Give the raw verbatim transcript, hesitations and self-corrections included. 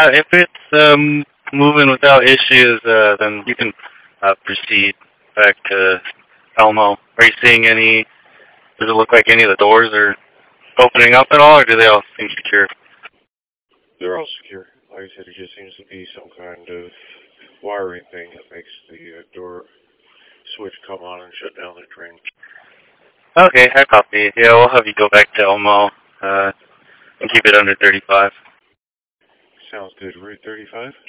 Yeah, if it's um, moving without issues, uh, then you can uh, proceed back to Elmo. Are you seeing any, does it look like any of the doors are opening up at all, or do they all seem secure? They're all secure. Like I said, it just seems to be some kind of wiring thing that makes the uh, door switch come on and shut down the train. Okay, I copy. Yeah, we'll have you go back to Elmo uh, and keep it under thirty-five. Sounds good. Route thirty-five?